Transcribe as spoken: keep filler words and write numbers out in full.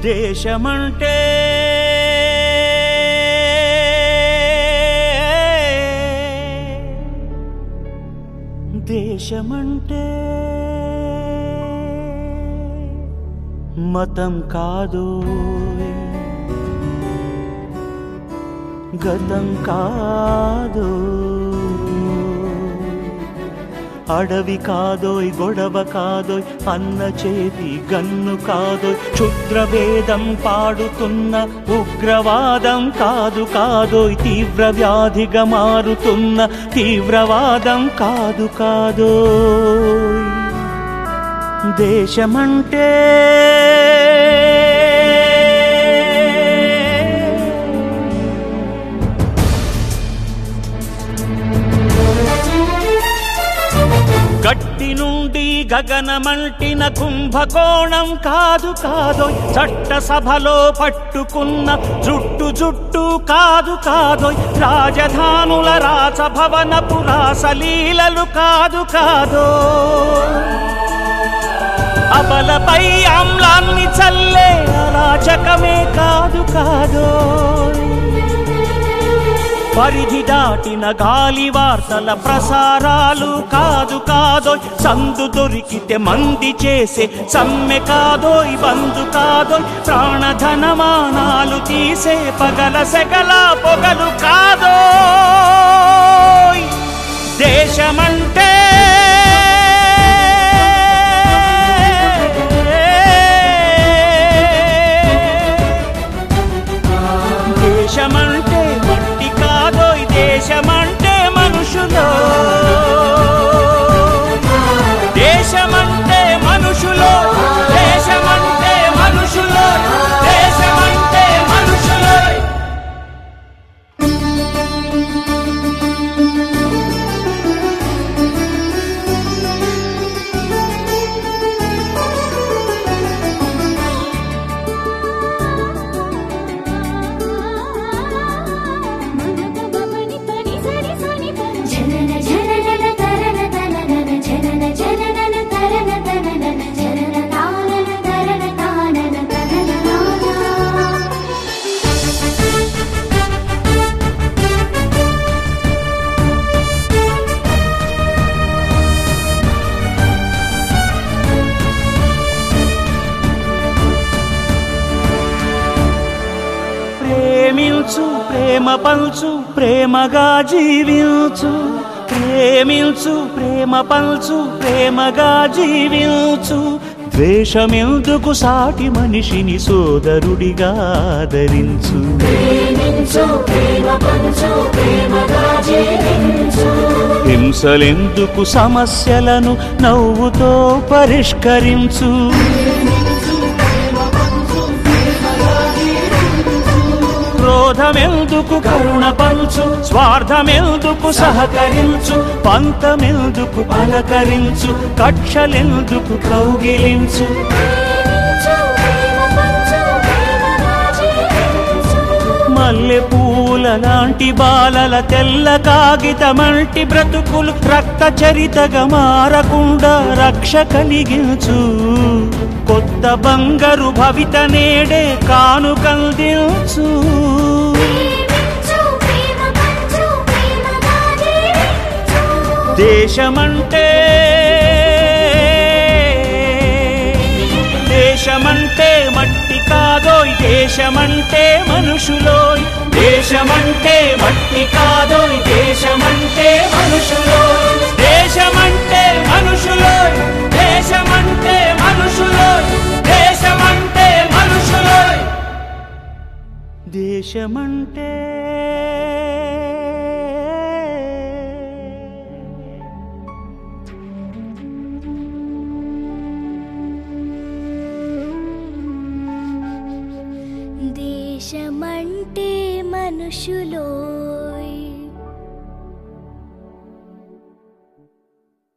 దేశమంటే దేశమంటే మతం కాదు, గతం కాదు, అడవి కాదోయ్, గొడవ కాదోయ్, అన్న చేతి గన్ను కాదోయ్, క్షుద్రవేదం పాడుతున్న ఉగ్రవాదం కాదు కాదోయ్, తీవ్ర వ్యాధిగా మారుతున్న తీవ్రవాదం కాదు కాదోయ్. దేశమంటే గట్టి నుండి గగనమంటిన కుంభకోణం కాదు కాదోయ్, చట్టసభలో పట్టుకున్న జుట్టు జుట్టు కాదు కాదోయ్, రాజధానుల రాసభవనపు రాసలీలలు కాదు కాదోయ్, అబలపై ఆమ్లాన్ని చల్లే అరాచకమే కాదు కాదోయ్, పరిధి దాటిన గాలి వార్తల ప్రసారాలు కాదు కాదోయ్, సందు దొరికితే మంది చేసే సమ్మె కాదోయ్, బంధు కాదోయ్, ప్రాణధనమానాలు తీసే పగల సెగల పొగలు కాదోయ్. దేశమంటే దేశమంటే మట్టి కాదోయ్, దేశమంటే మనుషులో, దేశమంటే మనుషులో, దేశమంటే మనుషులో, దేశమంటే మనుషులో. ప్రేమించు, ప్రేమ పంచు, ప్రేమగా జీవించు, ప్రేమించు, ప్రేమ పంచు, ప్రేమగా జీవించు, ద్వేషమెందుకు సాటి మనిషిని సోదరుడిగా ఆదరించు, హింసలెందుకు సమస్యలను నవ్వుతో పరిష్కరించు, క్రోధమెందుకు కరుణ పంచు, స్వార్థమెందుకు సహకరించు, పంతమెందుకు పలకరించు, కక్షలెందుకు కౌగిలించు, మల్లె పూల లాంటి బాలల తెల్ల కాగితమంటి బ్రతుకులు రక్త చరితగా మారకుండా రక్ష కలిగించు, కొత్త బంగారు భవిత నేడే కానుకందించు. దేశమంటే దేశమంటే మట్టి కాదోయ్, దేశమంటే మనుషులోయ్, దేశమంటే మట్టి కాదోయ్, దేశమంటే మనుషులోయ్, దేశమంటే మనుషులోయ్, దేశమంటే మనుషులోయ్, దేశమంటే మనుషులోయ్. దేశమంటే దేశమంటే మనుషులో